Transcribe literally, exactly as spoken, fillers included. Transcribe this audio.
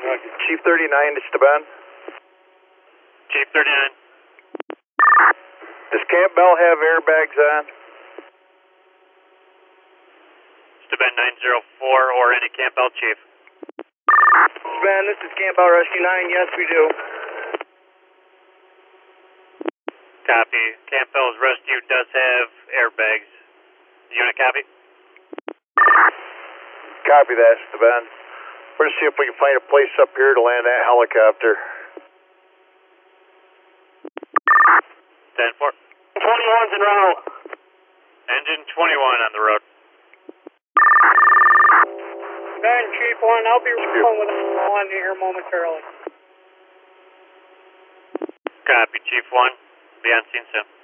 Chief thirty-nine, it's Esteban. Chief thirty-nine. Does Camp Bell have airbags on? Esteban nine zero four or any Camp Bell, Chief. Esteban, this is Camp Bell Rescue nine. Yes, we do. Copy. Camp Bell's rescue does have airbags. Unit copy? Copy that, Esteban. We're going to see if we can find a place up here to land that helicopter. ten four. twenty-one's en route. Engine twenty-one on the road. Ben, Chief one, I'll be rolling with one here momentarily. Copy, Chief one. Be on scene soon.